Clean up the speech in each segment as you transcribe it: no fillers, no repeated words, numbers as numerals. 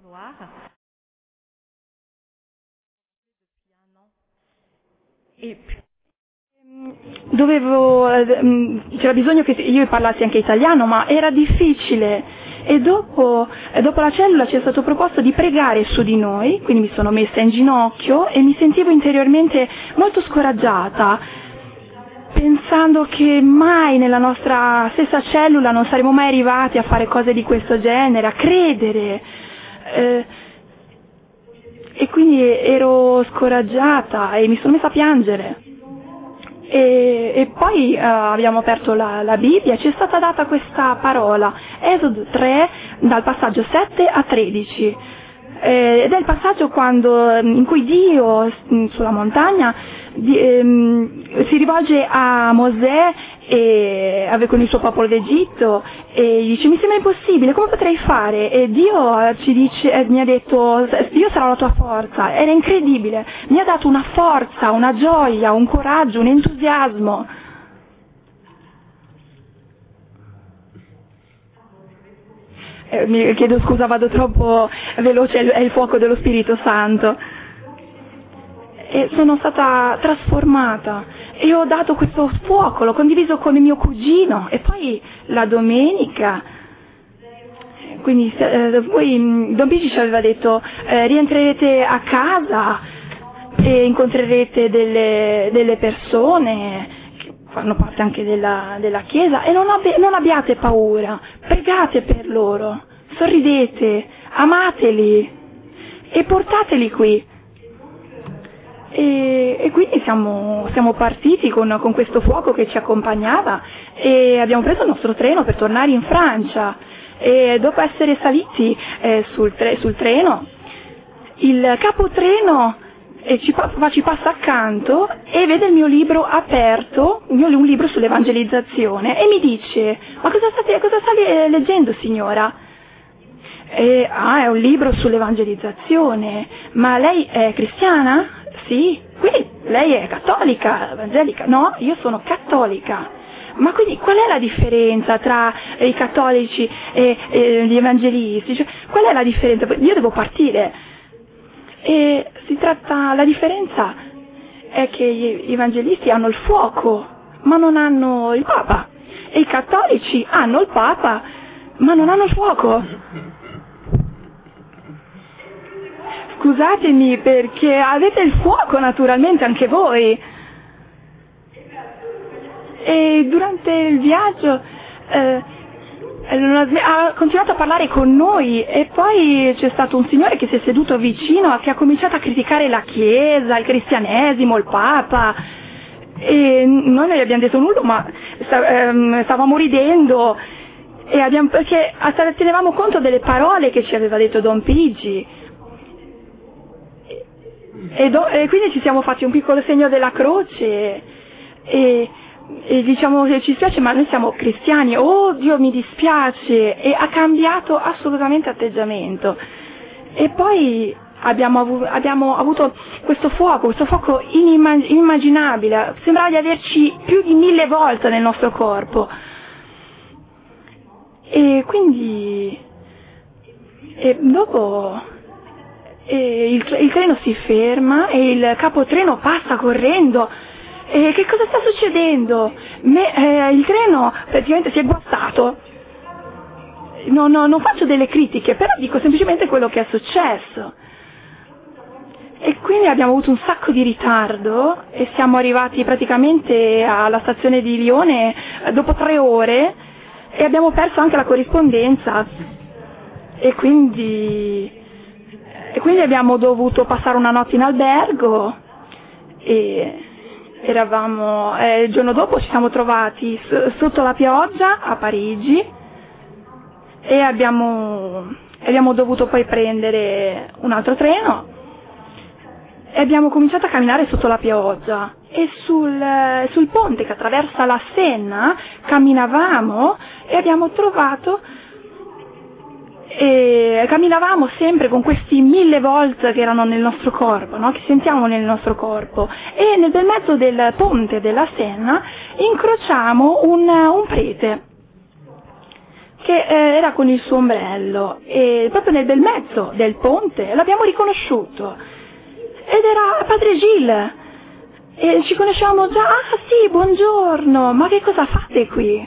E c'era bisogno che io parlassi anche italiano, ma era difficile. E dopo la cellula ci è stato proposto di pregare su di noi, quindi mi sono messa in ginocchio e mi sentivo interiormente molto scoraggiata, pensando che mai nella nostra stessa cellula non saremmo mai arrivati a fare cose di questo genere, a credere. E quindi ero scoraggiata e mi sono messa a piangere. E poi abbiamo aperto la Bibbia e ci è stata data questa parola, Esodo 3, dal passaggio 7 a 13. Ed è il passaggio in cui Dio sulla montagna si rivolge a Mosè con il suo popolo d'Egitto e dice: mi sembra impossibile, come potrei fare? E Dio mi ha detto: Dio sarà la tua forza. Era incredibile, mi ha dato una forza, una gioia, un coraggio, un entusiasmo. Mi chiedo scusa, vado troppo veloce, è il fuoco dello Spirito Santo. E sono stata trasformata e ho dato questo fuoco, l'ho condiviso con mio cugino e poi la domenica, quindi poi Don Pigi ci aveva detto rientrerete a casa e incontrerete delle persone che fanno parte anche della chiesa e non abbiate paura, pregate per loro, sorridete, amateli e portateli qui. E quindi siamo partiti con questo fuoco che ci accompagnava e abbiamo preso il nostro treno per tornare in Francia e dopo essere saliti sul treno, il capotreno ci passa accanto e vede il mio libro aperto, un libro sull'evangelizzazione, e mi dice: ma cosa sta leggendo, signora? È un libro sull'evangelizzazione. Ma lei è cristiana? Sì. Quindi lei è cattolica, evangelica? No, io sono cattolica. Ma quindi qual è la differenza tra i cattolici e gli evangelisti? Cioè, qual è la differenza? Io devo partire. E la differenza è che gli evangelisti hanno il fuoco, ma non hanno il Papa. E i cattolici hanno il Papa, ma non hanno il fuoco. Scusatemi, perché avete il fuoco naturalmente anche voi. E durante il viaggio ha continuato a parlare con noi e poi c'è stato un signore che si è seduto vicino, che ha cominciato a criticare la Chiesa, il cristianesimo, il Papa, e noi non gli abbiamo detto nulla, ma stavamo ridendo perché tenevamo conto delle parole che ci aveva detto Don Pigi. E quindi ci siamo fatti un piccolo segno della croce e diciamo che ci spiace, ma noi siamo cristiani. Oh Dio, mi dispiace. E ha cambiato assolutamente atteggiamento. E poi abbiamo avuto questo fuoco inimmaginabile. Sembrava di averci più di 1000 volte nel nostro corpo. E quindi dopo il treno si ferma e il capotreno passa correndo. E che cosa sta succedendo? Il treno praticamente si è guastato. Non faccio delle critiche, però dico semplicemente quello che è successo. E quindi abbiamo avuto un sacco di ritardo e siamo arrivati praticamente alla stazione di Lione dopo 3 ore e abbiamo perso anche la corrispondenza. E quindi abbiamo dovuto passare una notte in albergo e il giorno dopo ci siamo trovati sotto la pioggia a Parigi e abbiamo dovuto poi prendere un altro treno e abbiamo cominciato a camminare sotto la pioggia e sul ponte che attraversa la Senna camminavamo e abbiamo trovato e camminavamo sempre con questi 1000 volt che erano nel nostro corpo, no? Che sentiamo nel nostro corpo, e nel bel mezzo del ponte della Senna incrociamo un prete che era con il suo ombrello e proprio nel bel mezzo del ponte l'abbiamo riconosciuto ed era padre Gilles e ci conosciamo già. Ah sì, buongiorno, ma che cosa fate qui?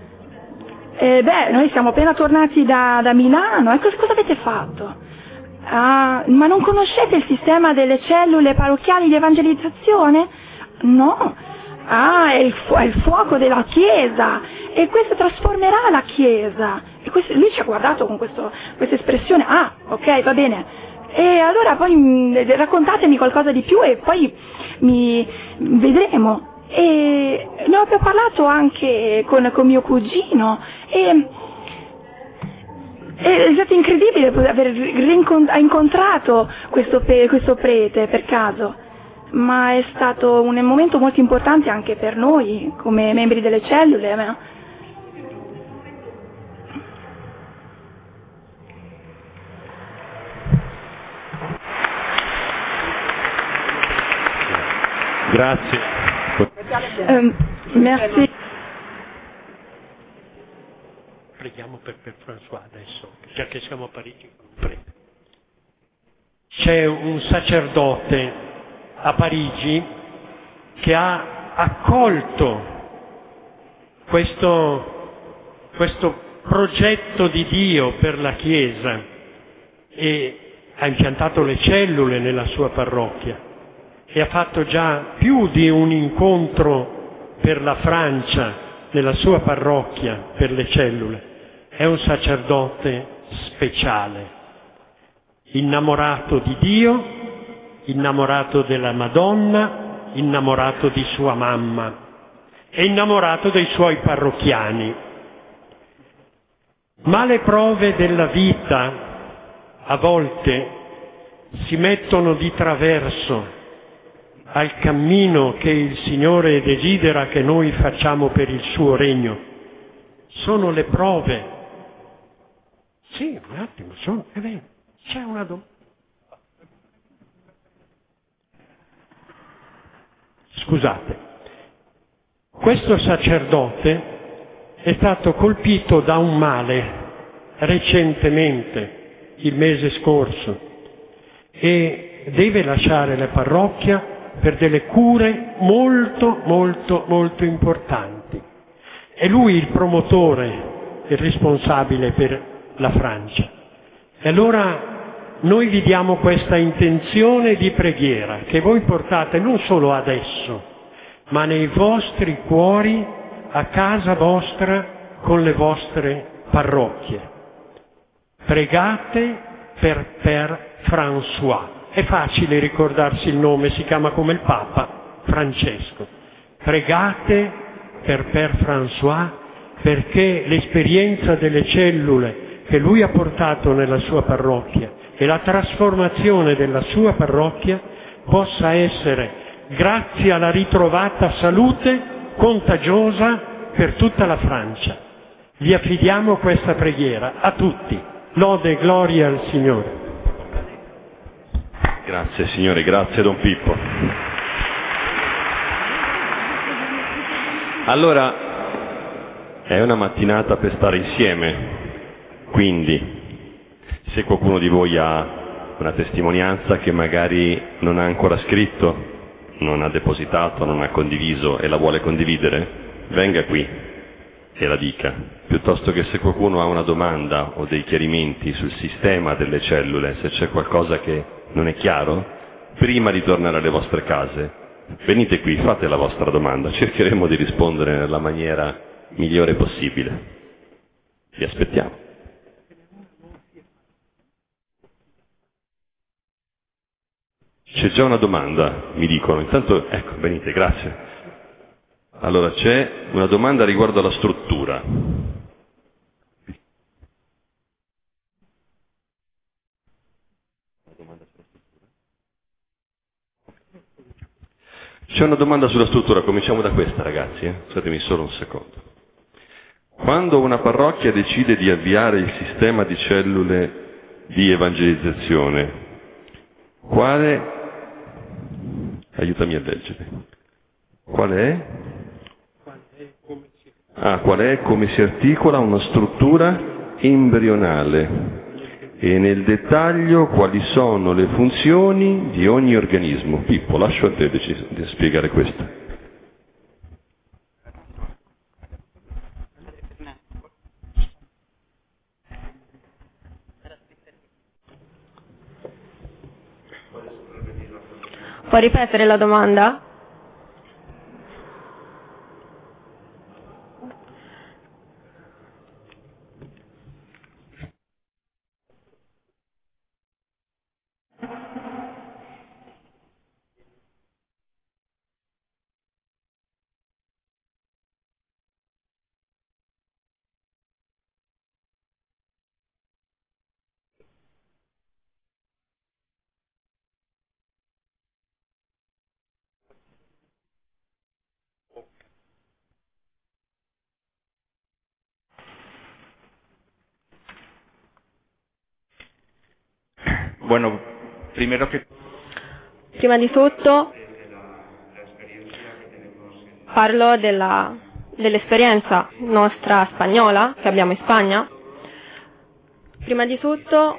Noi siamo appena tornati da Milano e cosa avete fatto? Ah, ma non conoscete il sistema delle cellule parrocchiali di evangelizzazione? No. Ah, è il fuoco della Chiesa e questo trasformerà la Chiesa. E lui ci ha guardato con questa espressione. Ah, ok, va bene. E allora poi raccontatemi qualcosa di più e poi vedremo. E ne ho parlato anche con mio cugino e è stato incredibile aver incontrato questo prete per caso, ma è stato un momento molto importante anche per noi come membri delle cellule. Grazie. Merci. Preghiamo per François adesso, già che siamo a Parigi. C'è un sacerdote a Parigi che ha accolto questo progetto di Dio per la Chiesa e ha impiantato le cellule nella sua parrocchia e ha fatto già più di un incontro per la Francia nella sua parrocchia per le cellule. È un sacerdote speciale, innamorato di Dio, innamorato della Madonna, innamorato di sua mamma e innamorato dei suoi parrocchiani. Ma le prove della vita a volte si mettono di traverso al cammino che il Signore desidera che noi facciamo per il suo regno. Sono le prove. Sì, un attimo, è vero, c'è una domanda. Scusate, questo sacerdote è stato colpito da un male recentemente, il mese scorso, e deve lasciare la parrocchia per delle cure molto, molto, molto importanti. È lui il promotore, il responsabile per la Francia. E allora noi vi diamo questa intenzione di preghiera che voi portate non solo adesso, ma nei vostri cuori, a casa vostra, con le vostre parrocchie. Pregate per François. È facile ricordarsi il nome, si chiama come il Papa, Francesco. Pregate per François perché l'esperienza delle cellule che lui ha portato nella sua parrocchia e la trasformazione della sua parrocchia possa essere, grazie alla ritrovata salute, contagiosa per tutta la Francia. Vi affidiamo questa preghiera a tutti. Lode e gloria al Signore. Grazie Signore, grazie Don Pippo. Allora, è una mattinata per stare insieme, quindi se qualcuno di voi ha una testimonianza che magari non ha ancora scritto, non ha depositato, non ha condiviso e la vuole condividere, venga qui e la dica, piuttosto che se qualcuno ha una domanda o dei chiarimenti sul sistema delle cellule, se c'è qualcosa che non è chiaro, prima di tornare alle vostre case, venite qui, fate la vostra domanda, cercheremo di rispondere nella maniera migliore possibile. Vi aspettiamo. C'è già una domanda, mi dicono, intanto, ecco, venite, grazie. Allora, c'è una domanda riguardo alla struttura. C'è una domanda sulla struttura, cominciamo da questa ragazzi, Scusatemi solo un secondo. Quando una parrocchia decide di avviare il sistema di cellule di evangelizzazione, aiutami a leggere, qual è? qual è, come si articola una struttura embrionale e nel dettaglio quali sono le funzioni di ogni organismo. Pippo, lascio a te di spiegare questo. Può ripetere la domanda? Bueno, Prima di tutto parlo dell'esperienza nostra spagnola che abbiamo in Spagna. Prima di tutto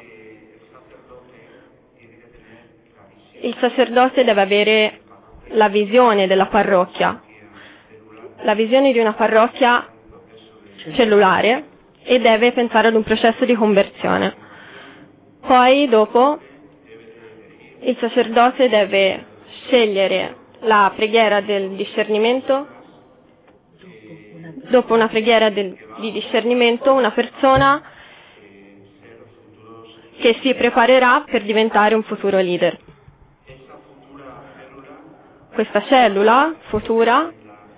il sacerdote deve avere la visione della parrocchia, la visione di una parrocchia cellulare, e deve pensare ad un processo di conversione. Poi dopo il sacerdote deve scegliere la preghiera del discernimento. Dopo una preghiera di discernimento, una persona che si preparerà per diventare un futuro leader. Questa cellula futura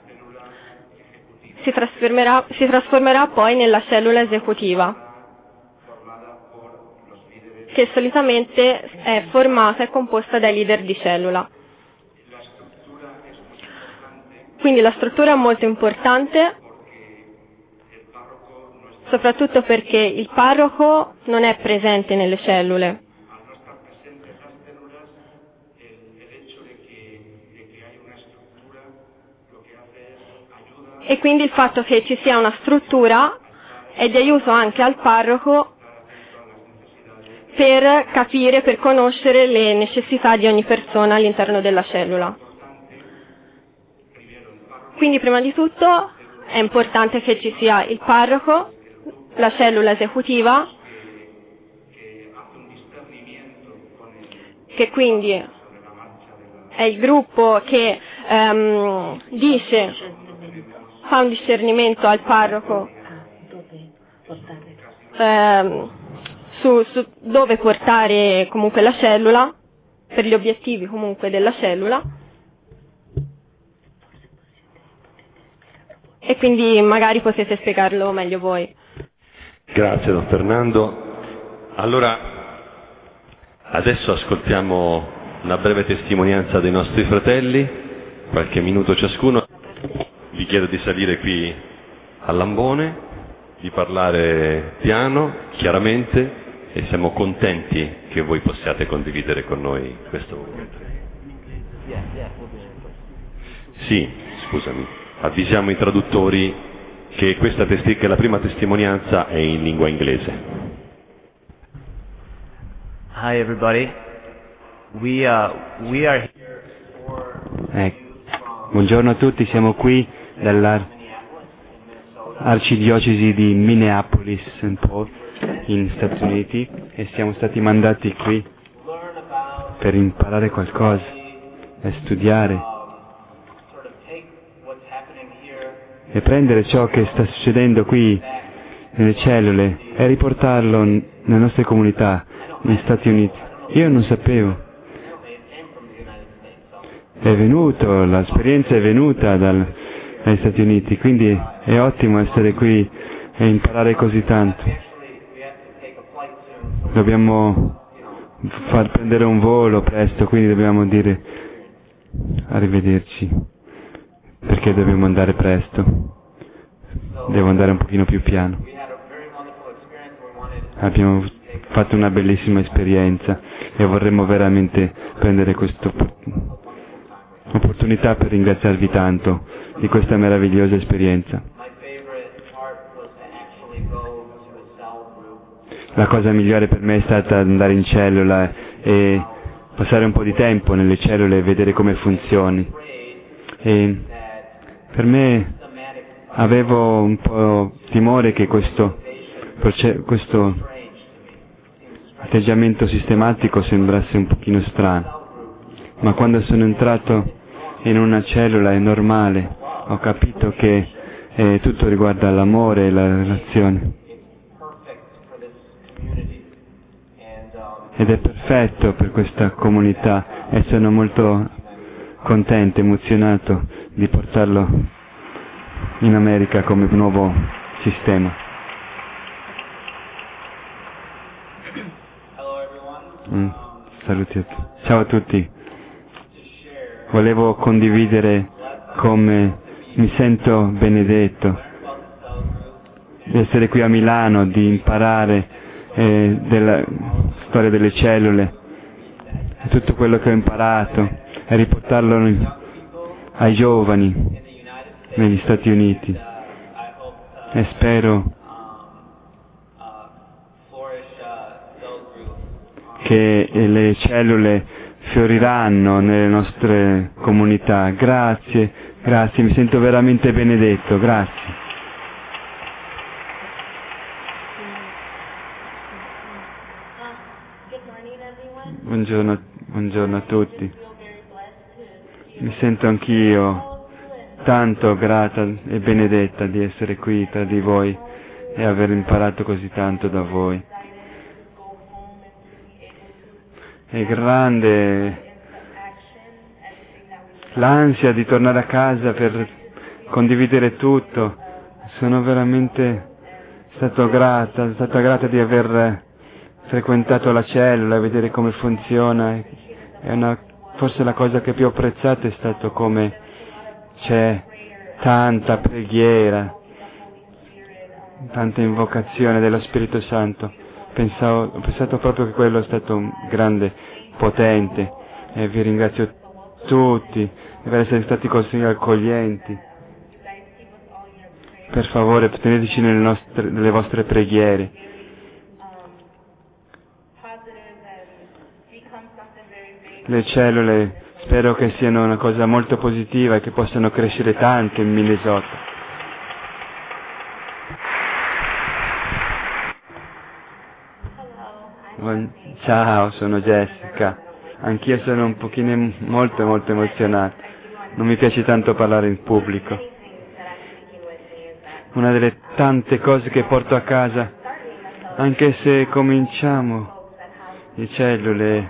si trasformerà poi nella cellula esecutiva, che solitamente è formata e composta dai leader di cellula. Quindi la struttura è molto importante, soprattutto perché il parroco non è presente nelle cellule. E quindi il fatto che ci sia una struttura è di aiuto anche al parroco per capire, per conoscere le necessità di ogni persona all'interno della cellula. Quindi prima di tutto è importante che ci sia il parroco, la cellula esecutiva, che quindi è il gruppo che fa un discernimento al parroco su dove portare comunque la cellula, per gli obiettivi comunque della cellula, e quindi magari potete spiegarlo meglio voi. Grazie Don Fernando. Allora, adesso ascoltiamo una breve testimonianza dei nostri fratelli, qualche minuto ciascuno. Vi chiedo di salire qui all'ambone, di parlare piano, chiaramente, e siamo contenti che voi possiate condividere con noi questo momento. Sì, scusami, avvisiamo i traduttori che che la prima testimonianza è in lingua inglese. Hi everybody. We are Buongiorno a tutti, siamo qui dall'arcidiocesi di Minneapolis St. Paul in Stati Uniti e siamo stati mandati qui per imparare qualcosa e studiare e prendere ciò che sta succedendo qui nelle cellule e riportarlo nelle nostre comunità negli Stati Uniti. Io non sapevo. L'esperienza è venuta dagli Stati Uniti, quindi è ottimo essere qui e imparare così tanto. Dobbiamo far prendere un volo presto, quindi dobbiamo dire arrivederci, perché dobbiamo andare presto. Devo andare un pochino più piano. Abbiamo fatto una bellissima esperienza e vorremmo veramente prendere questa opportunità per ringraziarvi tanto di questa meravigliosa esperienza. la cosa migliore per me è stata andare in cellula e passare un po' di tempo nelle cellule e vedere come funzioni. E per me avevo un po' timore che questo atteggiamento sistematico sembrasse un pochino strano, ma quando sono entrato in una cellula è normale, ho capito che tutto riguarda l'amore e la relazione. Ed è perfetto per questa comunità e sono molto contento, emozionato di portarlo in America come nuovo sistema. Saluti a tutti. Ciao a tutti. Volevo condividere come mi sento benedetto di essere qui a Milano, di imparare della storia delle cellule, tutto quello che ho imparato e riportarlo ai giovani negli Stati Uniti. E spero che le cellule fioriranno nelle nostre comunità. Grazie, mi sento veramente benedetto, grazie. Buongiorno a tutti. Mi sento anch'io tanto grata e benedetta di essere qui tra di voi e aver imparato così tanto da voi. È grande l'ansia di tornare a casa per condividere tutto. Sono veramente stata grata di aver frequentato la cellula, vedere come funziona. Forse la cosa che più ho apprezzato è stato come c'è tanta preghiera, tanta invocazione dello Spirito Santo. Ho pensato proprio che quello è stato un grande potente e vi ringrazio tutti per essere stati così accoglienti. Per favore teneteci nelle vostre preghiere. Le cellule spero che siano una cosa molto positiva e che possano crescere tanto in Minnesota. Ciao, sono Jessica. Anch'io sono un pochino molto emozionato. Non mi piace tanto parlare in pubblico. Una delle tante cose che porto a casa, anche se cominciamo le cellule,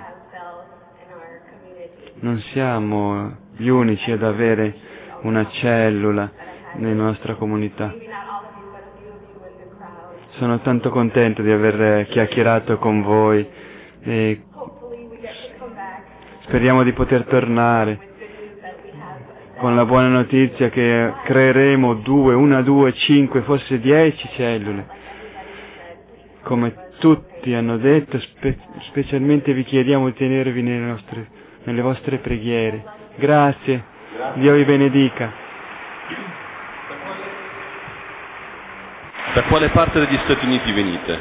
non siamo gli unici ad avere una cellula nella nostra comunità. Sono tanto contento di aver chiacchierato con voi e speriamo di poter tornare con la buona notizia che creeremo 2, 5, forse 10 cellule. Come tutti hanno detto, specialmente vi chiediamo di tenervi nelle vostre preghiere. Grazie, Dio vi benedica. Da quale parte degli Stati Uniti venite?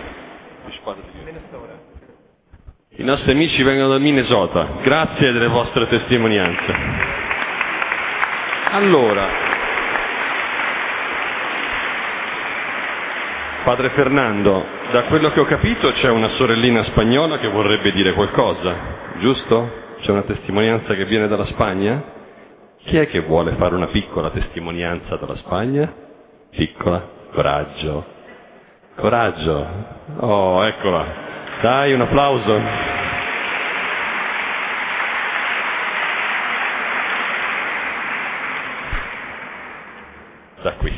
I nostri amici vengono da Minnesota. Grazie delle vostre testimonianze. Allora, Padre Fernando, da quello che ho capito c'è una sorellina spagnola che vorrebbe dire qualcosa, giusto? C'è una testimonianza che viene dalla Spagna? Chi è che vuole fare una piccola testimonianza dalla Spagna? Piccola? Coraggio. Oh, eccola. Dai, un applauso. Da qui.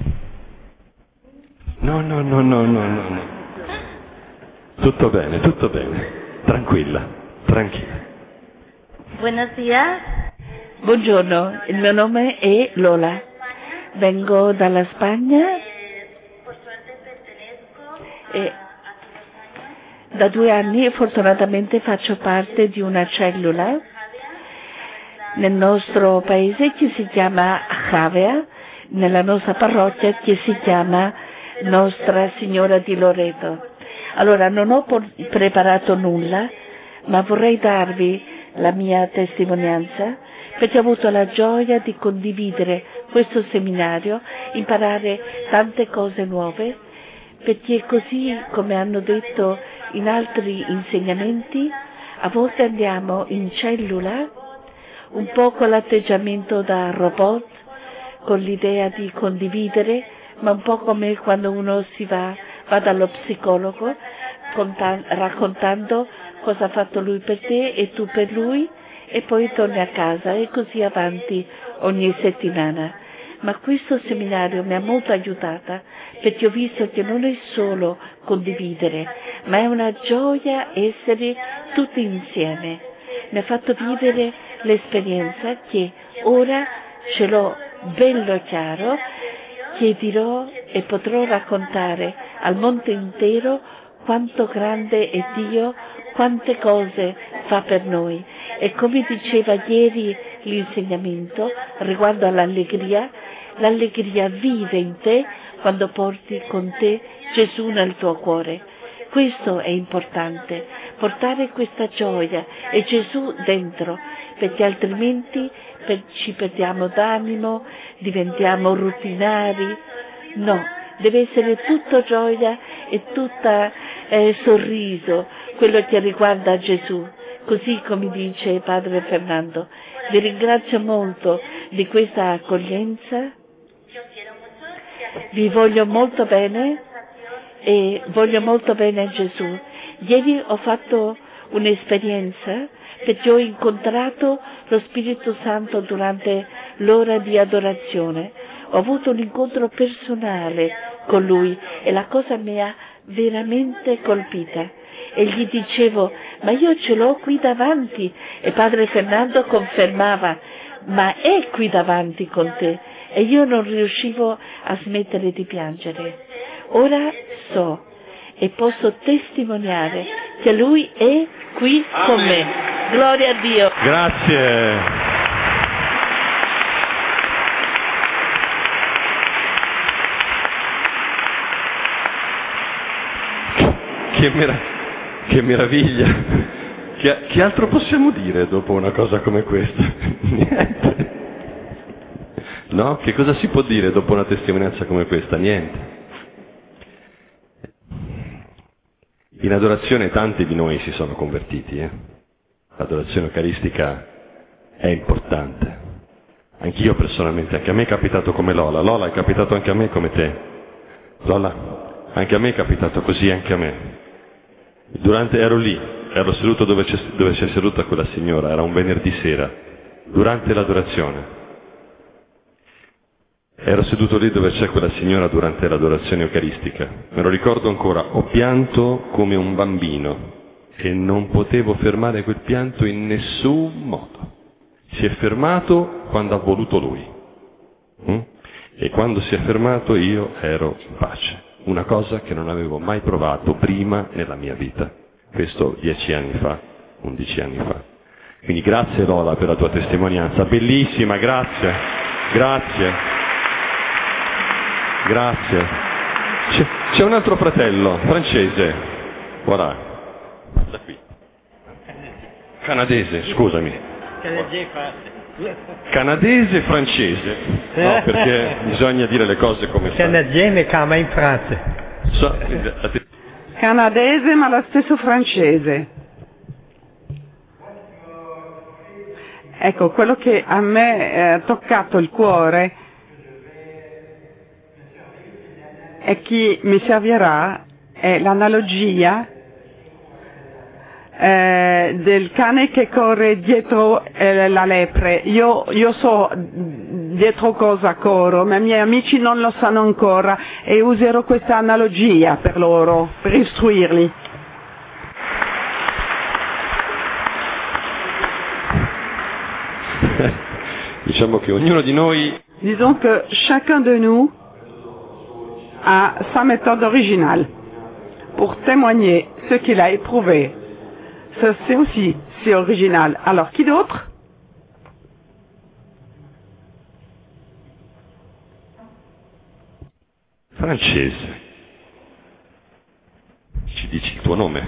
No. Tutto bene. Tranquilla. Buenos días. Buongiorno, il mio nome è Lola. Vengo dalla Spagna e da 2 anni fortunatamente faccio parte di una cellula nel nostro paese che si chiama Javea, nella nostra parrocchia che si chiama Nostra Signora di Loreto. Allora non ho preparato nulla, ma vorrei darvi la mia testimonianza, perché ho avuto la gioia di condividere questo seminario, imparare tante cose nuove, perché così come hanno detto in altri insegnamenti, a volte andiamo in cellula, un po' con l'atteggiamento da robot, con l'idea di condividere, ma un po' come quando uno va dallo psicologo, raccontando cosa ha fatto lui per te e tu per lui, e poi torni a casa e così avanti ogni settimana. Ma questo seminario mi ha molto aiutata, perché ho visto che non è solo condividere, ma è una gioia essere tutti insieme. Mi ha fatto vivere l'esperienza che ora ce l'ho bello e chiaro, che dirò e potrò raccontare al mondo intero quanto grande è Dio, quante cose fa per noi. E come diceva ieri l'insegnamento riguardo all'allegria, l'allegria vive in te quando porti con te Gesù nel tuo cuore. Questo è importante, portare questa gioia e Gesù dentro, perché altrimenti ci perdiamo d'animo, diventiamo rutinari. No, deve essere tutto gioia e tutta sorriso, quello che riguarda Gesù, così come dice Padre Fernando. Vi ringrazio molto di questa accoglienza, vi voglio molto bene e voglio molto bene Gesù. Ieri ho fatto un'esperienza perché ho incontrato lo Spirito Santo durante l'ora di adorazione. Ho avuto un incontro personale con Lui e la cosa mi ha veramente colpita. E gli dicevo, ma io ce l'ho qui davanti. E Padre Fernando confermava, ma è qui davanti con te. E io non riuscivo a smettere di piangere. Ora so e posso testimoniare che Lui è qui con me. Gloria a Dio. Grazie. Che meraviglia! Che altro possiamo dire dopo una cosa come questa? Niente. No? Che cosa si può dire dopo una testimonianza come questa? Niente. In adorazione tanti di noi si sono convertiti. L'adorazione eucaristica è importante. Anch'io personalmente, anche a me è capitato come Lola. Lola, è capitato anche a me come te. Lola, anche a me è capitato così, anche a me. Ero lì, ero seduto dove c'è seduta quella signora, era un venerdì sera, durante l'adorazione. Ero seduto lì dove c'è quella signora durante l'adorazione eucaristica. Me lo ricordo ancora, ho pianto come un bambino e non potevo fermare quel pianto in nessun modo. Si è fermato quando ha voluto lui. E quando si è fermato io ero in pace. Una cosa che non avevo mai provato prima nella mia vita. Questo 10 anni fa, 11 anni fa. Quindi grazie Lola per la tua testimonianza, bellissima, grazie, grazie, grazie. C'è un altro fratello, francese, voilà, da qui. Canadese, scusami. Canadese e francese, no, perché bisogna dire le cose come stanno. Canadienne ma in Francia. Canadese ma lo stesso francese. Ecco, quello che a me ha toccato il cuore e che mi servirà è l'analogia del cane che corre dietro la lepre. Io so dietro cosa corro, ma i miei amici non lo sanno ancora e userò questa analogia per loro, per istruirli. Diciamo che ognuno di noi... Disons que chacun de nous a sa méthode originale pour témoigner ce qu'il a éprouvé. Ça, c'est original. Alors, qui d'autre? Francese. ci dici il tuo nome.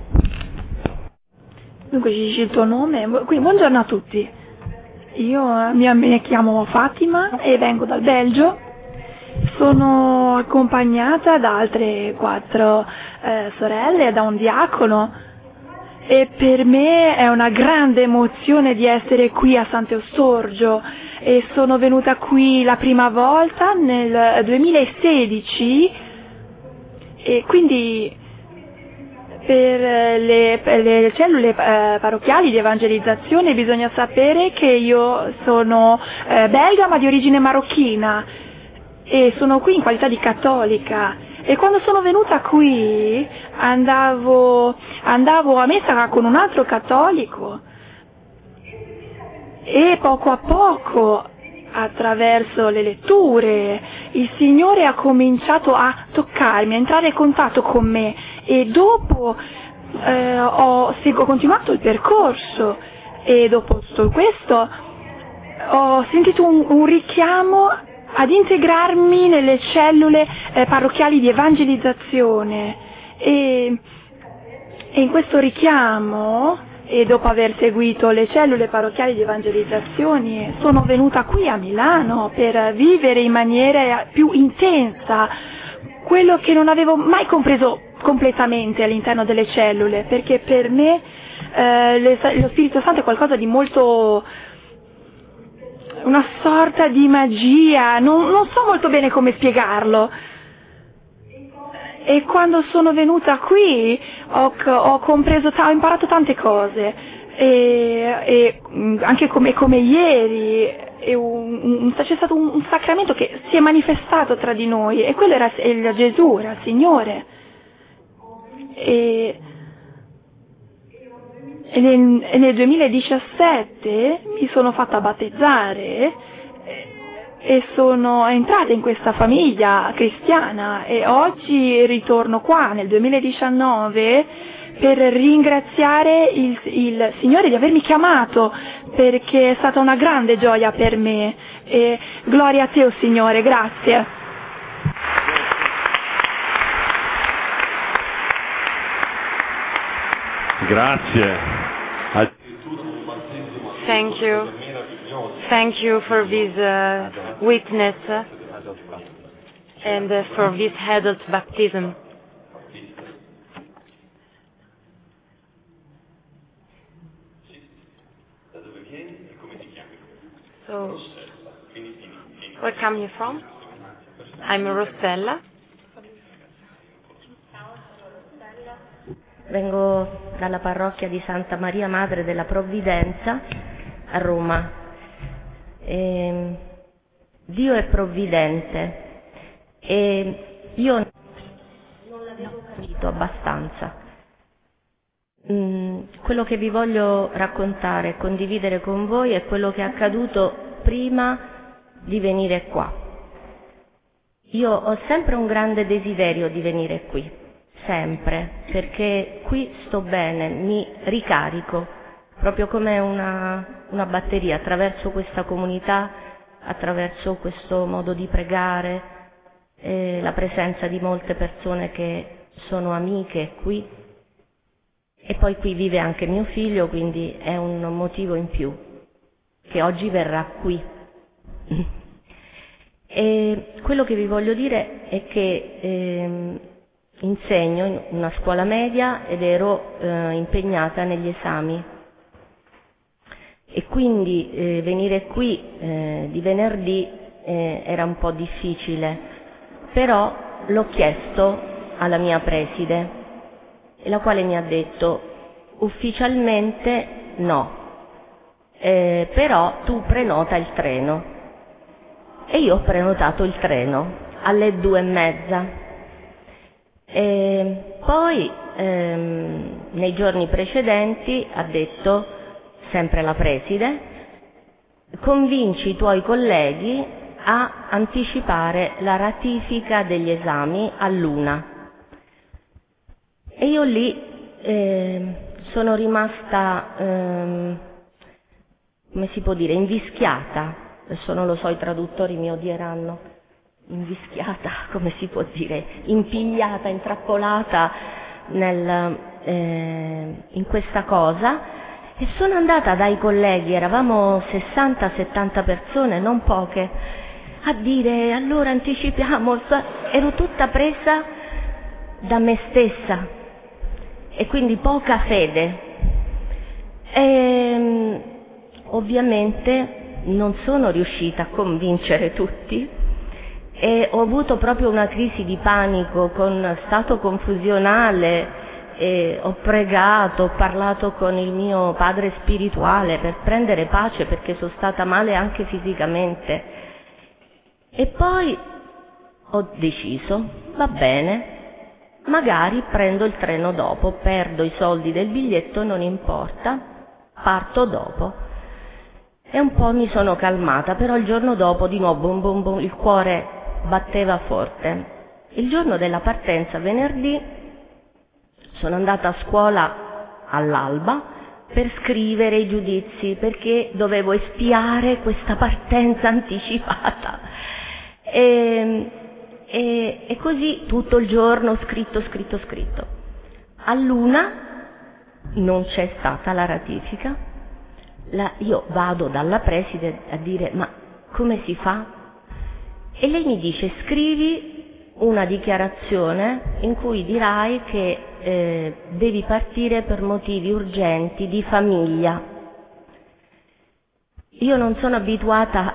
Dunque ci dici il tuo nome? Quindi buongiorno a tutti. Io mi chiamo Fatima e vengo dal Belgio. Sono accompagnata da altre 4 sorelle e da un diacono e per me è una grande emozione di essere qui a Sant'Eustorgio e sono venuta qui la prima volta nel 2016 e quindi per le cellule parrocchiali di evangelizzazione bisogna sapere che io sono belga ma di origine marocchina e sono qui in qualità di cattolica e quando sono venuta qui andavo a messa con un altro cattolico e poco a poco attraverso le letture il Signore ha cominciato a toccarmi, a entrare in contatto con me e dopo ho continuato il percorso e dopo tutto questo ho sentito un richiamo ad integrarmi nelle cellule parrocchiali di evangelizzazione e in questo richiamo e dopo aver seguito le cellule parrocchiali di evangelizzazione sono venuta qui a Milano per vivere in maniera più intensa quello che non avevo mai compreso completamente all'interno delle cellule, perché per me lo Spirito Santo è qualcosa di molto, una sorta di magia, non so molto bene come spiegarlo. E quando sono venuta qui ho compreso, ho imparato tante cose e anche come ieri c'è stato un sacramento che si è manifestato tra di noi e quello era Gesù, era il Signore. E nel 2017 mi sono fatta battezzare e sono entrata in questa famiglia cristiana e oggi ritorno qua nel 2019 per ringraziare il Signore di avermi chiamato perché è stata una grande gioia per me e gloria a te, oh Signore, grazie. Grazie. Thank you. Thank you for this witness and for this adult baptism. So, where come you from? I'm Rossella. Vengo dalla parrocchia di Santa Maria Madre della Provvidenza a Roma. Dio è provvidente e io non l'avevo capito abbastanza. Quello che vi voglio raccontare e condividere con voi è quello che è accaduto prima di venire qua. Io ho sempre un grande desiderio di venire qui, sempre, perché qui sto bene, mi ricarico, proprio come una batteria, attraverso questa comunità, attraverso questo modo di pregare, la presenza di molte persone che sono amiche qui. E poi qui vive anche mio figlio, quindi è un motivo in più, che oggi verrà qui. E quello che vi voglio dire è che insegno in una scuola media ed ero impegnata negli esami. E quindi venire qui di venerdì era un po' difficile, però l'ho chiesto alla mia preside, la quale mi ha detto ufficialmente no, però tu prenota il treno. E io ho prenotato il treno alle 2:30. Poi nei giorni precedenti ha detto, sempre la preside, convinci i tuoi colleghi a anticipare la ratifica degli esami all'1. E io lì sono rimasta, come si può dire, invischiata. Adesso non lo so, i traduttori mi odieranno. Invischiata, come si può dire, impigliata, intrappolata in questa cosa, e sono andata dai colleghi, eravamo 60-70 persone, non poche, a dire allora anticipiamo, ero tutta presa da me stessa e quindi poca fede. E ovviamente non sono riuscita a convincere tutti e ho avuto proprio una crisi di panico con stato confusionale. E ho pregato, ho parlato con il mio padre spirituale per prendere pace perché sono stata male anche fisicamente. E poi ho deciso, va bene, magari prendo il treno dopo, perdo i soldi del biglietto, non importa, parto dopo. E un po' mi sono calmata, però il giorno dopo di nuovo bum bum bum, il cuore batteva forte. Il giorno della partenza, venerdì, sono andata a scuola all'alba per scrivere i giudizi, perché dovevo espiare questa partenza anticipata. E così tutto il giorno ho scritto. All'1 non c'è stata la ratifica. Io vado dalla preside a dire ma come si fa? E lei mi dice scrivi una dichiarazione in cui dirai che devi partire per motivi urgenti di famiglia. Io non sono abituata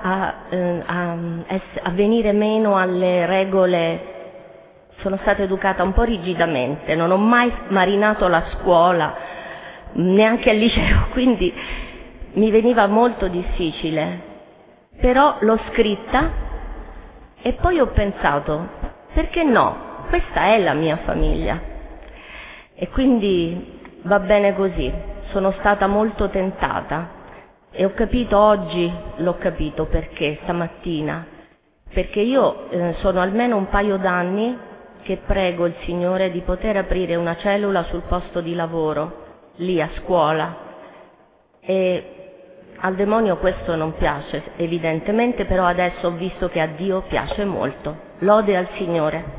a venire meno alle regole, sono stata educata un po' rigidamente, non ho mai marinato la scuola, neanche al liceo, quindi mi veniva molto difficile, però l'ho scritta e poi ho pensato, perché no? Questa è la mia famiglia. E quindi va bene così, sono stata molto tentata e ho capito oggi, l'ho capito perché stamattina, perché io sono almeno un paio d'anni che prego il Signore di poter aprire una cellula sul posto di lavoro, lì a scuola, e al demonio questo non piace evidentemente, però adesso ho visto che a Dio piace molto. Lode al Signore.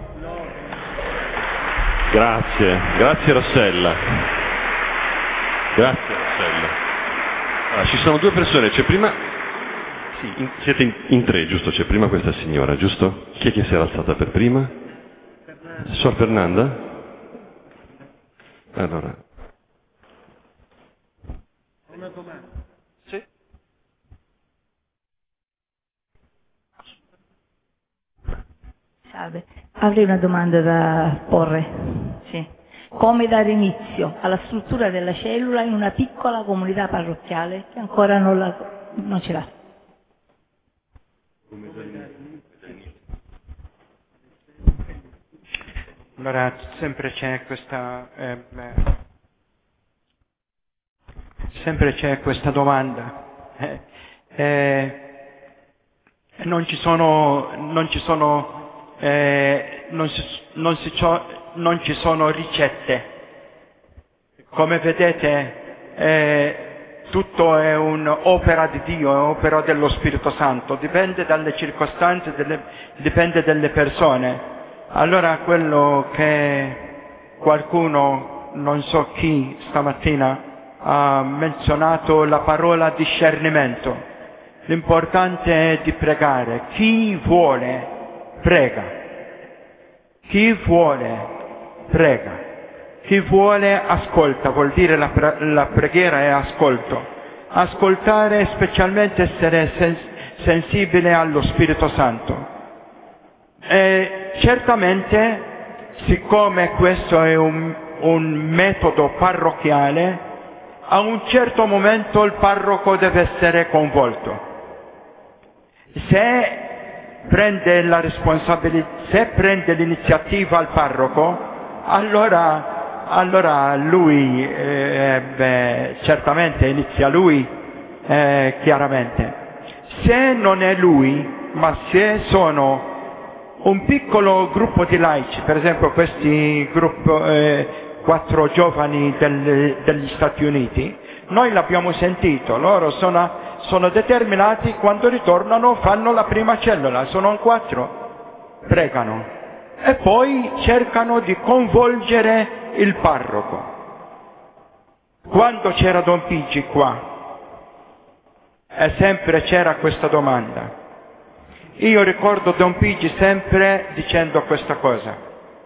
Grazie Rossella. Grazie Rossella. Allora, ci sono due persone, c'è prima... Sì, siete in tre, giusto? C'è prima questa signora, giusto? Chi è che si era alzata per prima? Suor Fernanda? Allora... Una domanda. Sì. Salve, avrei una domanda da porre. Sì. Come dare inizio alla struttura della cellula in una piccola comunità parrocchiale che ancora non ce l'ha? Allora, sempre c'è questa domanda. Non ci sono ricette. Come vedete, tutto è un'opera di Dio, è un'opera dello Spirito Santo, dipende dalle circostanze, dipende dalle persone. Allora quello che qualcuno, non so chi, stamattina ha menzionato la parola discernimento. L'importante è di pregare. Chi vuole, prega. Chi vuole, prega. Chi vuole, ascolta. Vuol dire la preghiera è ascolto. Ascoltare, specialmente essere sensibile allo Spirito Santo. E certamente, siccome questo è un metodo parrocchiale, a un certo momento il parroco deve essere coinvolto. Se prende la responsabilità, se prende l'iniziativa al parroco, allora lui certamente inizia lui, chiaramente. Se non è lui, ma se sono un piccolo gruppo di laici, per esempio questi gruppi 4 giovani degli Stati Uniti, noi l'abbiamo sentito, loro sono determinati, quando ritornano fanno la prima cellula, sono 4, pregano e poi cercano di coinvolgere il parroco. Quando c'era Don Pigi qua, e sempre c'era questa domanda. Io ricordo Don Pigi sempre dicendo questa cosa.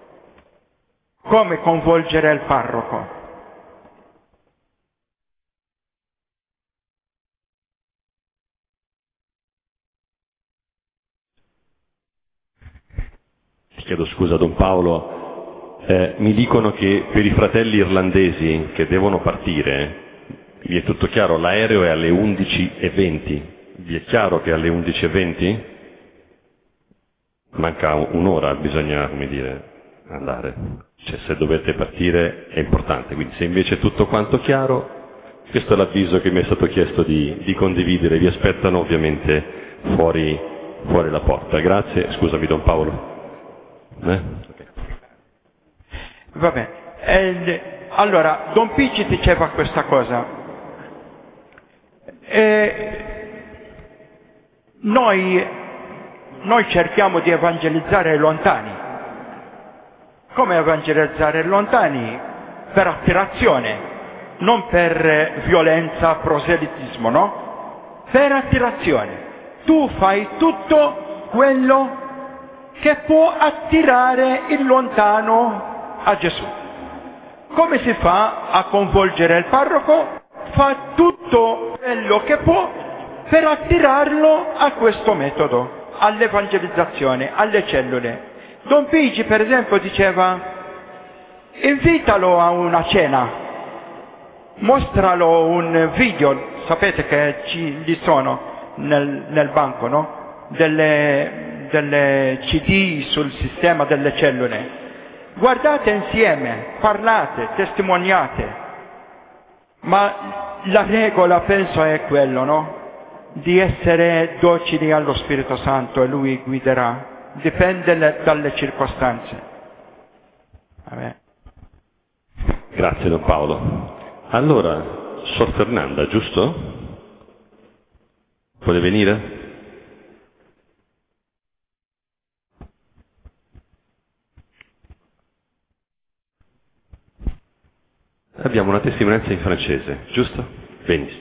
Come coinvolgere il parroco? Chiedo scusa Don Paolo, mi dicono che per i fratelli irlandesi che devono partire, vi è tutto chiaro, l'aereo è alle 11:20, vi è chiaro che è alle 11:20? Manca un'ora, bisogna, come dire, andare, cioè se dovete partire è importante, quindi se invece è tutto quanto chiaro, questo è l'avviso che mi è stato chiesto di condividere, vi aspettano ovviamente fuori la porta. Grazie, scusami Don Paolo. Okay. Vabbè, allora Don Pigi diceva questa cosa. Noi cerchiamo di evangelizzare i lontani. Come evangelizzare i lontani? Per attirazione, non per violenza, proselitismo, no? Per attirazione. Tu fai tutto quello che può attirare il lontano a Gesù. Come si fa a coinvolgere il parroco? Fa tutto quello che può per attirarlo a questo metodo, all'evangelizzazione, alle cellule. Don Pigi, per esempio, diceva: invitalo a una cena, mostralo un video, sapete che ci sono nel banco, no? Delle CD sul sistema delle cellule. Guardate insieme, parlate, testimoniate. Ma la regola, penso, è quello, no? Di essere docili allo Spirito Santo e Lui guiderà. Dipende dalle circostanze. Vabbè. Grazie Don Paolo. Allora, Sor Fernanda, giusto? Vuole venire? Abbiamo una testimonianza in francese, giusto? Benissimo.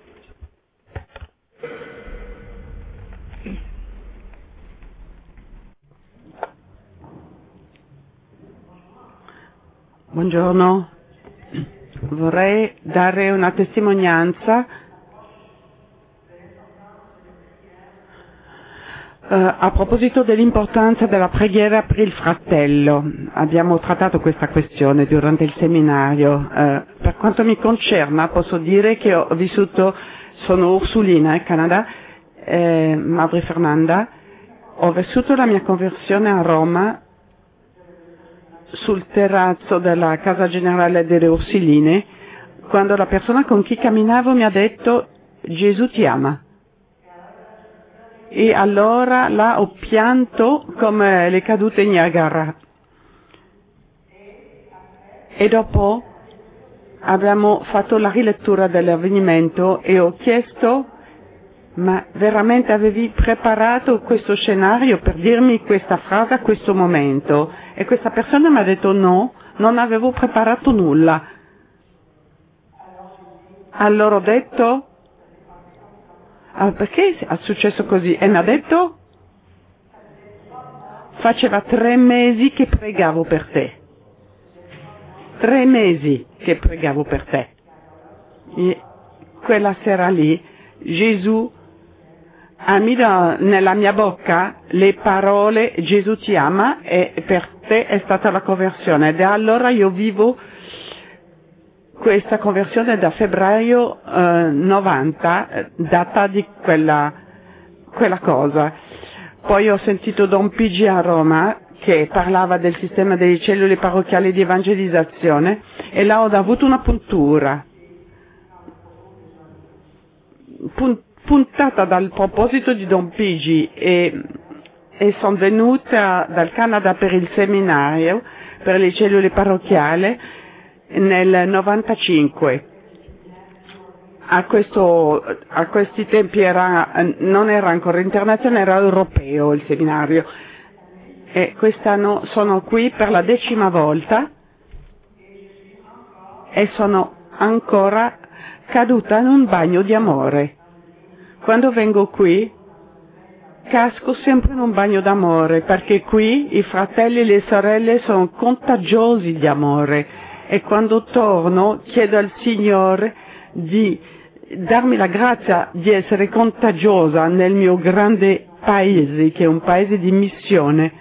Buongiorno, vorrei dare una testimonianza a proposito dell'importanza della preghiera per il fratello. Abbiamo trattato questa questione durante il seminario. Per quanto mi concerne posso dire che ho vissuto, sono Ursulina in Canada, Madre Fernanda, ho vissuto la mia conversione a Roma sul terrazzo della Casa Generale delle Ursuline, quando la persona con chi camminavo mi ha detto: Gesù ti ama. E allora là ho pianto come le cadute Niagara. E dopo abbiamo fatto la rilettura dell'avvenimento e ho chiesto: ma veramente avevi preparato questo scenario per dirmi questa frase a questo momento? E questa persona mi ha detto: no, non avevo preparato nulla. Allora ho detto: perché è successo così? E mi ha detto: faceva 3 mesi che pregavo per te. 3 mesi che pregavo per te. E quella sera lì Gesù ha messo nella mia bocca le parole Gesù ti ama, e per te è stata la conversione. E da allora io vivo questa conversione da febbraio 90, data di quella cosa. Poi ho sentito Don Pigi a Roma che parlava del sistema delle cellule parrocchiali di evangelizzazione, e là ho avuto una puntura puntata dal proposito di Don Pigi, e sono venuta dal Canada per il seminario per le cellule parrocchiali nel 95. A questi tempi non era ancora internazionale, era europeo il seminario, e quest'anno sono qui per la 10ª volta e sono ancora caduta in un bagno di amore. Quando vengo qui, casco sempre in un bagno d'amore, perché qui i fratelli e le sorelle sono contagiosi di amore, e quando torno chiedo al Signore di darmi la grazia di essere contagiosa nel mio grande paese, che è un paese di missione.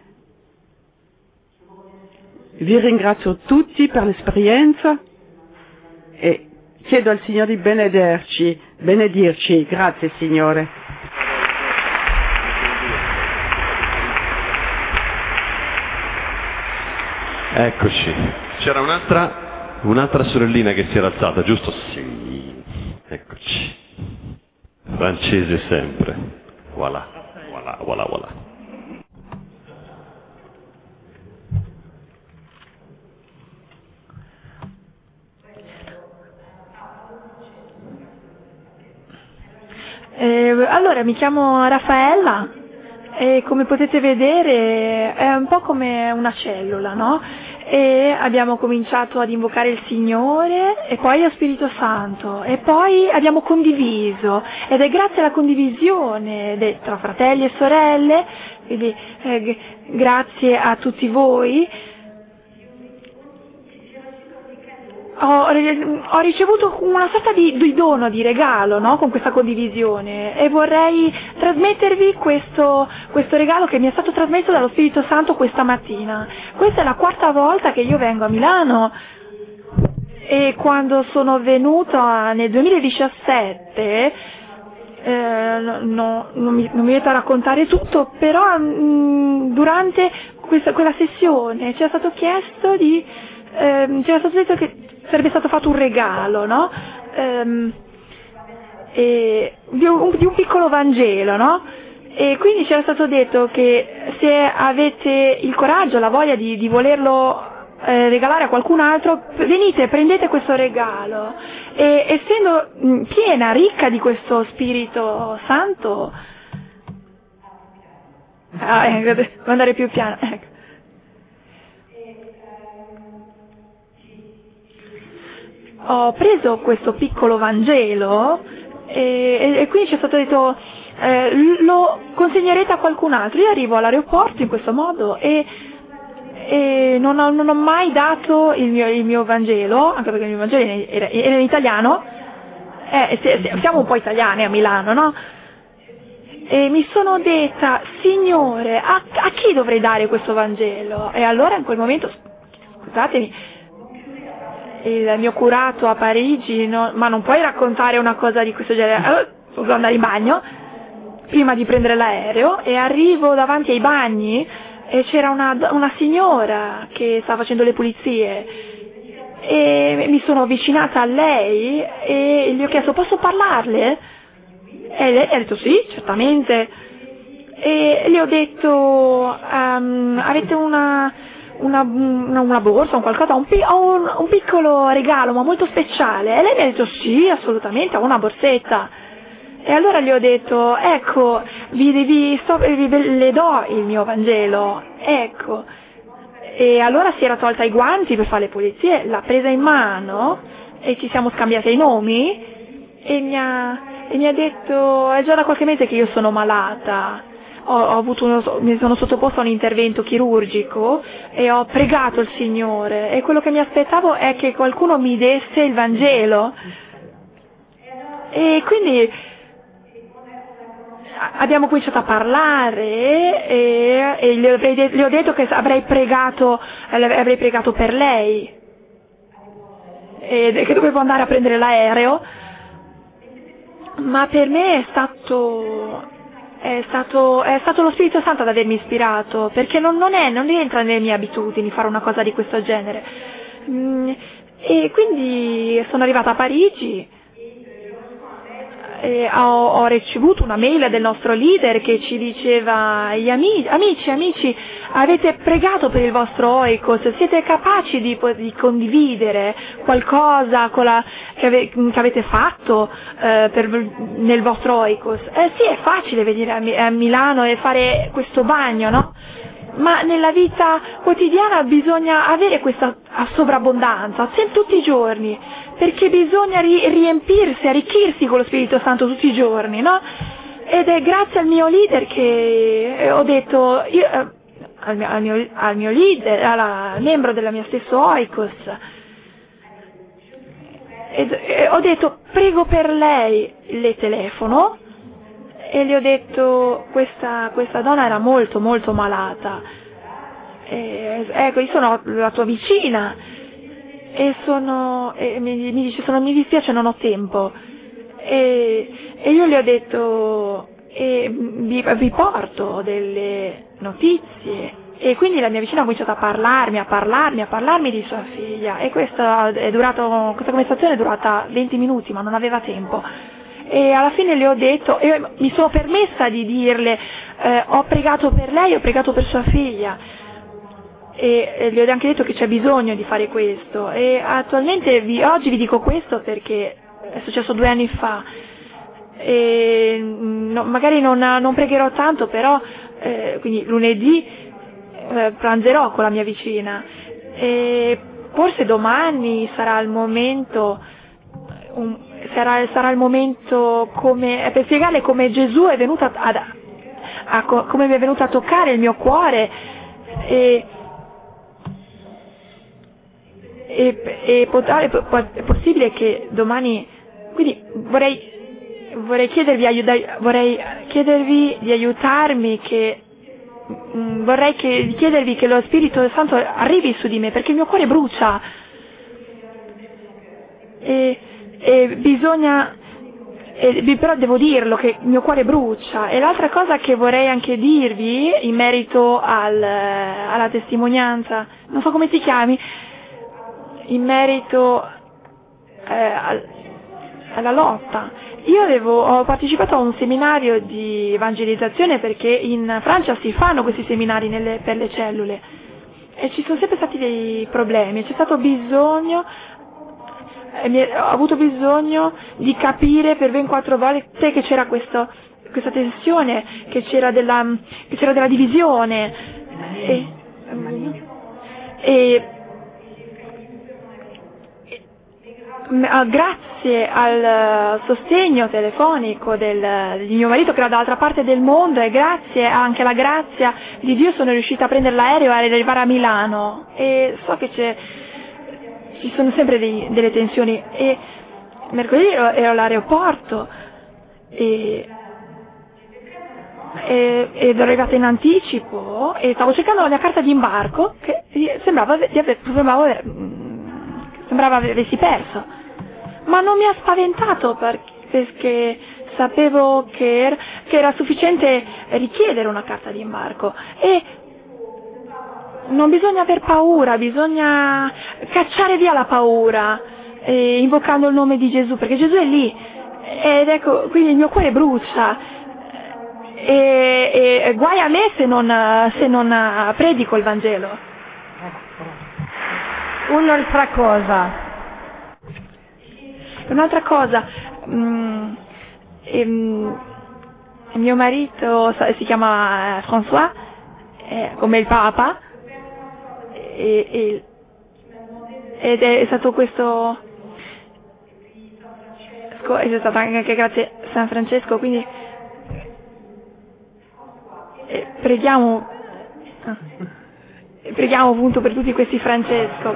Vi ringrazio tutti per l'esperienza e chiedo al Signore di benedirci. Grazie, Signore. Eccoci. C'era un'altra sorellina che si era alzata, giusto? Sì. Eccoci. Francese sempre. Voilà, voilà, voilà, voilà. Allora, mi chiamo Raffaella e come potete vedere è un po' come una cellula, no? E abbiamo cominciato ad invocare il Signore e poi lo Spirito Santo e poi abbiamo condiviso, ed è grazie alla condivisione tra fratelli e sorelle, quindi grazie a tutti voi. Ho ricevuto una sorta di dono, di regalo, no? Con questa condivisione, e vorrei trasmettervi questo regalo che mi è stato trasmesso dallo Spirito Santo questa mattina. Questa è la 4ª volta che io vengo a Milano, e quando sono venuta nel 2017 non mi metto a raccontare tutto, però durante quella sessione ci è stato chiesto ci era stato detto che sarebbe stato fatto un regalo, no? Di un piccolo Vangelo, no? E quindi ci era stato detto che se avete il coraggio, la voglia di volerlo regalare a qualcun altro, venite, prendete questo regalo. E essendo piena, ricca di questo Spirito Santo, devo andare più piano, ecco. Ho preso questo piccolo Vangelo e quindi ci è stato detto lo consegnerete a qualcun altro. Io arrivo all'aeroporto in questo modo e non ho mai dato il mio Vangelo, anche perché il mio Vangelo era in italiano, siamo un po' italiani a Milano, no? E mi sono detta, Signore, a chi dovrei dare questo Vangelo? E allora in quel momento, scusatemi, il mio curato a Parigi, no, ma non puoi raccontare una cosa di questo genere, devo andare in bagno prima di prendere l'aereo, e arrivo davanti ai bagni e c'era una signora che stava facendo le pulizie e mi sono avvicinata a lei e gli ho chiesto, posso parlarle? E lei ha detto sì, certamente, e le ho detto avete una borsa, un qualcosa, un piccolo regalo ma molto speciale? E lei mi ha detto sì, assolutamente, ho una borsetta. E allora gli ho detto, ecco, le do il mio Vangelo, ecco. E allora si era tolta i guanti per fare le pulizie, l'ha presa in mano e ci siamo scambiati i nomi e mi ha detto, è già da qualche mese che io sono malata. Mi sono sottoposta a un intervento chirurgico e ho pregato il Signore, e quello che mi aspettavo è che qualcuno mi desse il Vangelo. E quindi abbiamo cominciato a parlare e le ho detto che avrei pregato per lei e che dovevo andare a prendere l'aereo, ma per me è stato lo Spirito Santo ad avermi ispirato, perché non rientra nelle mie abitudini fare una cosa di questo genere. E quindi sono arrivata a Parigi e ho ricevuto una mail del nostro leader che ci diceva, amici, avete pregato per il vostro oikos, siete capaci di condividere qualcosa che avete fatto nel vostro oikos? Sì, è facile venire a Milano e fare questo bagno, no? ma nella vita quotidiana bisogna avere questa sovrabbondanza, tutti i giorni, perché bisogna riempirsi, arricchirsi con lo Spirito Santo tutti i giorni, no? Ed è grazie al mio leader che ho detto, al mio leader, alla membro della mia stesso Oikos, e ho detto prego per lei, le telefono e le ho detto questa donna era molto molto malata, ecco, io sono la tua vicina e mi dice mi dispiace, non ho tempo, e io le ho detto vi porto delle notizie. E quindi la mia vicina ha cominciato a parlarmi di sua figlia, e questa conversazione è durata 20 minuti, ma non aveva tempo. E alla fine le ho detto, e mi sono permessa di dirle, ho pregato per lei, ho pregato per sua figlia, e le ho anche detto che c'è bisogno di fare questo. E attualmente oggi vi dico questo perché è successo 2 anni fa, e magari non pregherò tanto, però quindi lunedì pranzerò con la mia vicina, e forse domani sarà il momento sarà il momento per spiegarle come Gesù è venuto come mi è venuto a toccare il mio cuore, è possibile che domani, quindi vorrei chiedervi di aiutarmi, vorrei chiedervi che lo Spirito Santo arrivi su di me, perché il mio cuore brucia però devo dirlo che il mio cuore brucia. E l'altra cosa che vorrei anche dirvi in merito alla testimonianza, non so come ti chiami, in merito alla lotta. Io ho partecipato a un seminario di evangelizzazione, perché in Francia si fanno questi seminari per le cellule, e ci sono sempre stati dei problemi, c'è stato bisogno, ho avuto bisogno di capire per ben 4 volte che c'era questa tensione, che c'era della divisione, grazie al sostegno telefonico di mio marito, che era dall'altra parte del mondo, e grazie anche alla grazia di Dio sono riuscita a prendere l'aereo e arrivare a Milano. E so che ci sono sempre delle tensioni, e mercoledì ero all'aeroporto e ero arrivata in anticipo e stavo cercando la mia carta di imbarco, che sembrava avessi perso. Ma non mi ha spaventato, perché sapevo che era sufficiente richiedere una carta di imbarco, e non bisogna aver paura, bisogna cacciare via la paura, invocando il nome di Gesù, perché Gesù è lì, ed ecco, quindi il mio cuore brucia, e guai a me se non predico il Vangelo. Un'altra cosa, mio marito si chiama François, come il Papa, ed è stato questo, è stato anche grazie a San Francesco, quindi preghiamo appunto per tutti questi Francesco.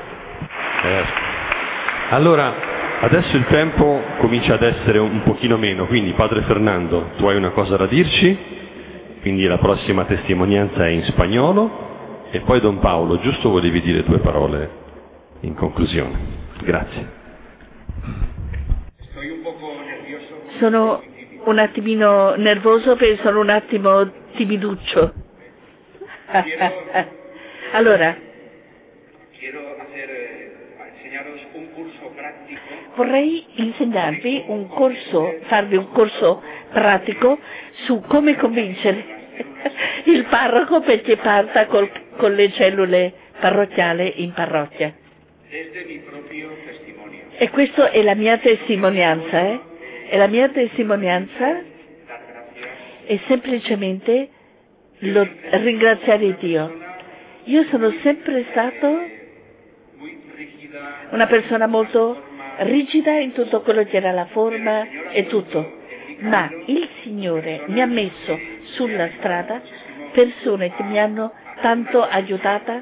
Allora, adesso il tempo comincia ad essere un pochino meno, quindi Padre Fernando, tu hai una cosa da dirci, quindi la prossima testimonianza è in spagnolo, e poi Don Paolo, giusto volevi dire 2 parole in conclusione. Grazie. Sono un attimino nervoso, perché sono un attimo timiduccio. Allora, vorrei insegnarvi farvi un corso pratico su come convincere il parroco perché parta con le cellule parrocchiali in parrocchia. E questa è la mia testimonianza, E la mia testimonianza è semplicemente ringraziare Dio. Io sono sempre stato una persona molto rigida in tutto quello che era la forma e tutto, ma il Signore mi ha messo sulla strada persone che mi hanno tanto aiutato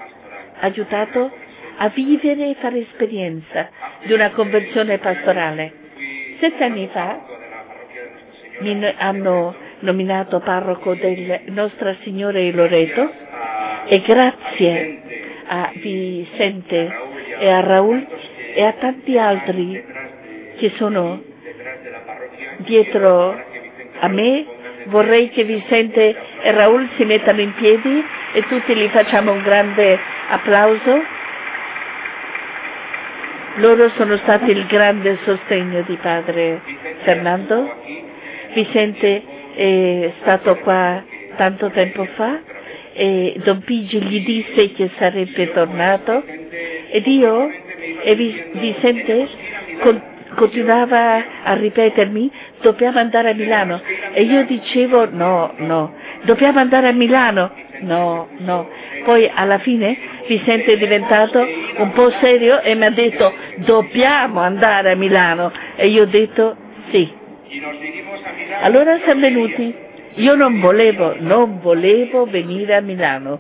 a vivere e fare esperienza di una conversione pastorale. 7 anni fa mi hanno nominato parroco del Nostra Signora di Loreto e grazie a Vicente e a Raul e a tanti altri che sono dietro a me, vorrei che Vicente e Raul si mettano in piedi e tutti gli facciamo un grande applauso. Loro sono stati il grande sostegno di padre Fernando. Vicente è stato qua tanto tempo fa e Don Pigi gli disse che sarebbe tornato ed io e Vicente continuava a ripetermi dobbiamo andare a Milano e io dicevo no, dobbiamo andare a Milano, no. Poi alla fine Vicente è diventato un po' serio e mi ha detto dobbiamo andare a Milano e io ho detto sì. Allora siamo venuti. Io non volevo venire a Milano.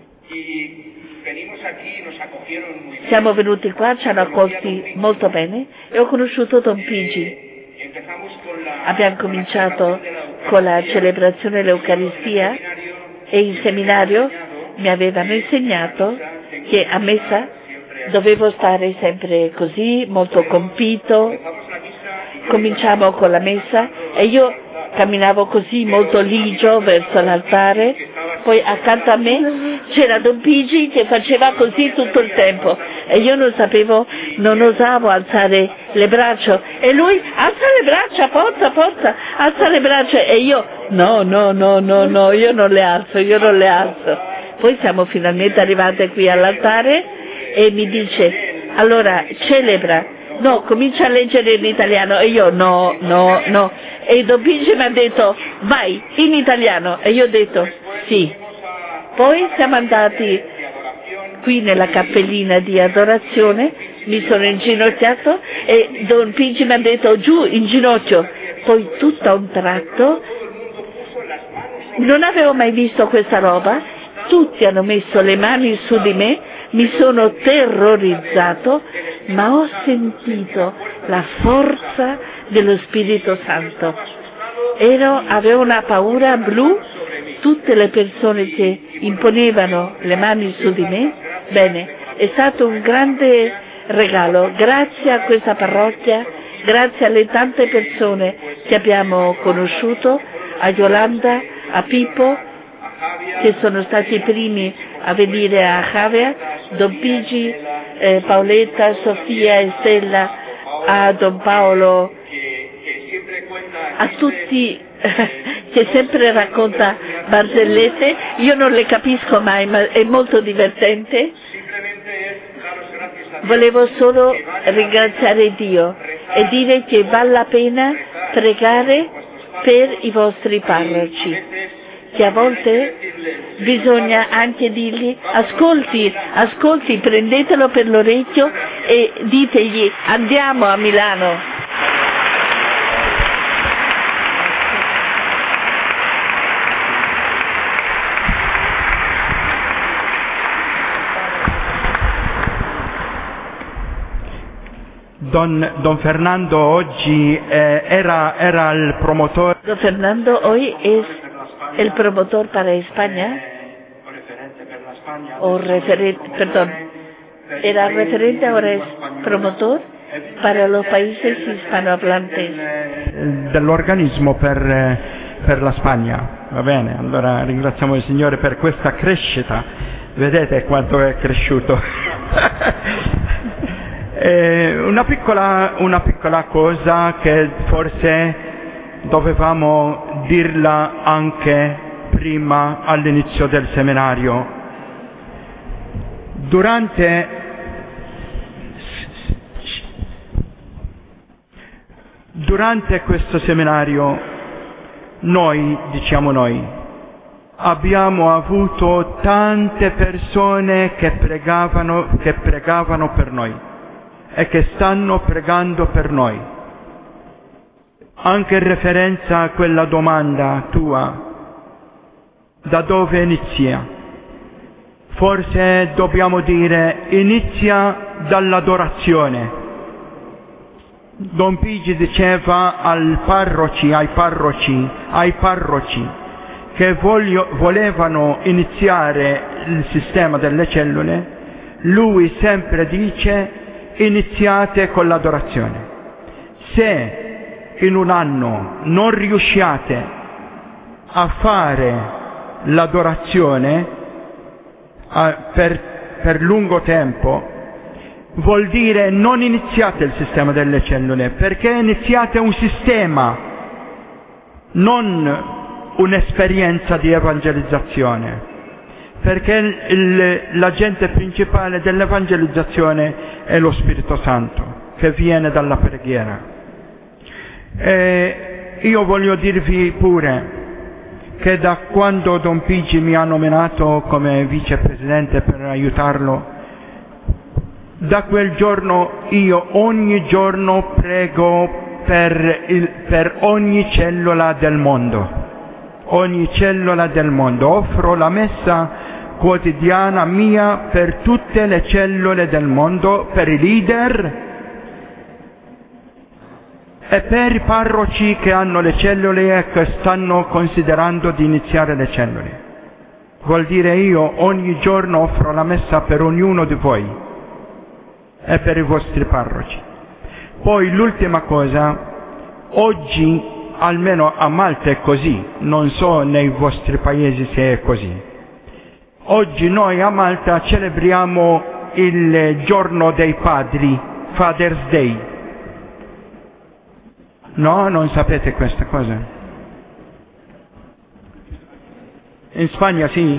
Siamo venuti qua, ci hanno accolti molto bene e ho conosciuto Don Pigi. Abbiamo cominciato con la celebrazione dell'Eucaristia e il seminario mi avevano insegnato che a messa dovevo stare sempre così, molto compito. Cominciamo con la messa e io camminavo così molto ligio verso l'altare, poi accanto a me c'era Don Pigi che faceva così tutto il tempo e io non osavo alzare le braccia e lui alza le braccia, forza, alza le braccia e io no, io non le alzo. Poi siamo finalmente arrivate qui all'altare e mi dice allora celebra. No, comincia a leggere in italiano e io no. E Don Pigi mi ha detto vai in italiano e io ho detto sì. Poi siamo andati qui nella cappellina di adorazione, mi sono inginocchiato e Don Pigi mi ha detto giù in ginocchio. Poi tutto a un tratto, non avevo mai visto questa roba, tutti hanno messo le mani su di me, mi sono terrorizzato, ma ho sentito la forza dello Spirito Santo. Avevo una paura blu, tutte le persone che imponevano le mani su di me, bene, è stato un grande regalo, grazie a questa parrocchia, grazie alle tante persone che abbiamo conosciuto, a Yolanda, a Pippo, che sono stati i primi a venire a Javier, Don Pigi, Paoletta, Sofia e Stella, a Don Paolo, a tutti che sempre racconta barzellette, io non le capisco mai, ma è molto divertente. Volevo solo ringraziare Dio e dire che vale la pena pregare per i vostri parroci, che a volte bisogna anche dirgli ascolti, prendetelo per l'orecchio e ditegli andiamo a Milano. Don Fernando oggi era il promotore. Don Fernando hoy es el promotor para España, era referente, ahora es promotor para los países hispanohablantes. Dell'organismo per la Spagna, va bene? Allora ringraziamo il Signore per questa crescita, vedete quanto è cresciuto. Una piccola cosa che forse dovevamo dirla anche prima all'inizio del seminario. Durante questo seminario noi abbiamo avuto tante persone che pregavano per noi e che stanno pregando per noi. Anche in referenza a quella domanda tua, da dove inizia? Forse dobbiamo dire inizia dall'adorazione. Don Pigi diceva ai parroci che volevano iniziare il sistema delle cellule, lui sempre dice iniziate con l'adorazione. Se in un anno non riusciate a fare l'adorazione per lungo tempo, vuol dire non iniziate il sistema delle cellule, perché iniziate un sistema, non un'esperienza di evangelizzazione, perché l'agente principale dell'evangelizzazione è lo Spirito Santo che viene dalla preghiera. E io voglio dirvi pure che da quando Don Pigi mi ha nominato come vicepresidente per aiutarlo, da quel giorno io ogni giorno prego per ogni cellula del mondo, offro la messa quotidiana mia per tutte le cellule del mondo, per i leader e per i parroci che hanno le cellule e che stanno considerando di iniziare le cellule. Vuol dire io ogni giorno offro la messa per ognuno di voi e per i vostri parroci. Poi l'ultima cosa, oggi, almeno a Malta è così, non so nei vostri paesi se è così. Oggi noi a Malta celebriamo il giorno dei padri, Father's Day. No, non sapete questa cosa? In Spagna sì?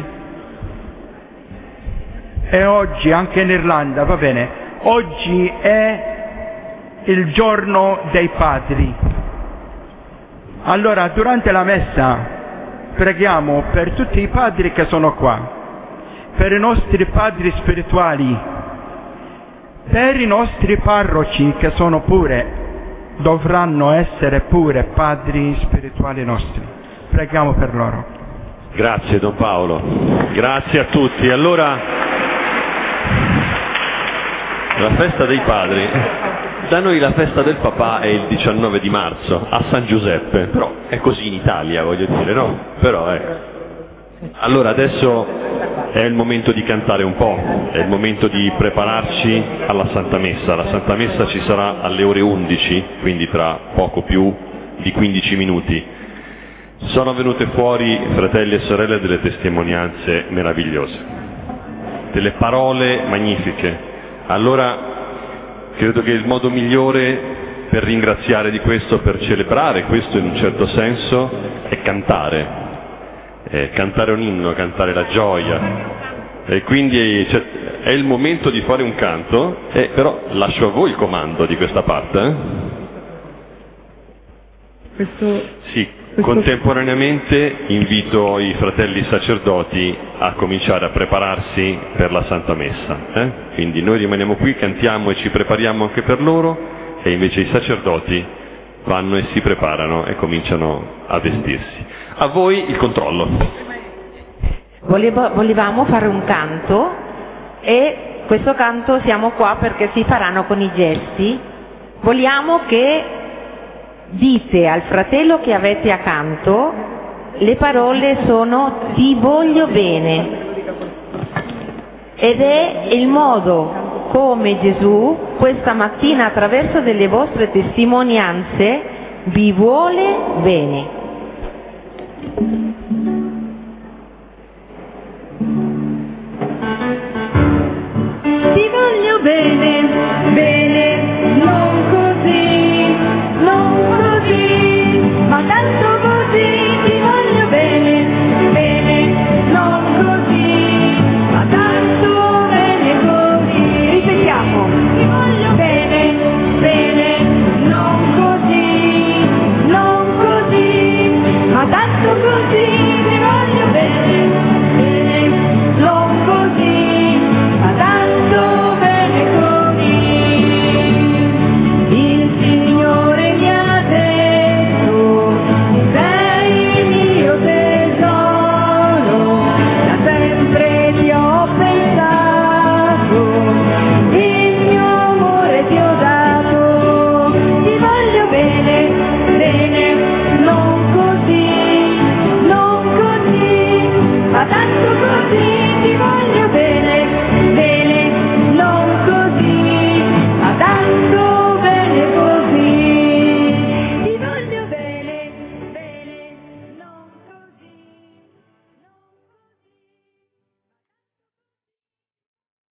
E oggi anche in Irlanda, va bene. Oggi è il giorno dei padri. Allora, durante la messa preghiamo per tutti i padri che sono qua, per i nostri padri spirituali, per i nostri parroci che sono pure, dovranno essere pure padri spirituali nostri. Preghiamo per loro. Grazie Don Paolo, grazie a tutti. Allora, la festa dei padri, da noi la festa del papà è il 19 di marzo a San Giuseppe, però è così in Italia, voglio dire, no? Però allora adesso è il momento di cantare un po', è il momento di prepararci alla Santa Messa. La Santa Messa ci sarà alle ore 11, quindi tra poco più di 15 minuti. Sono venute fuori, fratelli e sorelle, delle testimonianze meravigliose, delle parole magnifiche. Allora credo che il modo migliore per ringraziare di questo, per celebrare questo in un certo senso, è cantare. Cantare un inno, cantare la gioia, e quindi è il momento di fare un canto, però lascio a voi il comando di questa parte. Sì, contemporaneamente invito i fratelli sacerdoti a cominciare a prepararsi per la Santa Messa. Quindi noi rimaniamo qui, cantiamo e ci prepariamo anche per loro, e invece i sacerdoti vanno e si preparano e cominciano a vestirsi. A voi il controllo. Volevamo fare un canto, e questo canto siamo qua perché si faranno con i gesti. Vogliamo che dite al fratello che avete accanto, le parole sono ti voglio bene, ed è il modo come Gesù questa mattina, attraverso delle vostre testimonianze, vi vuole bene. Ti voglio bene, bene,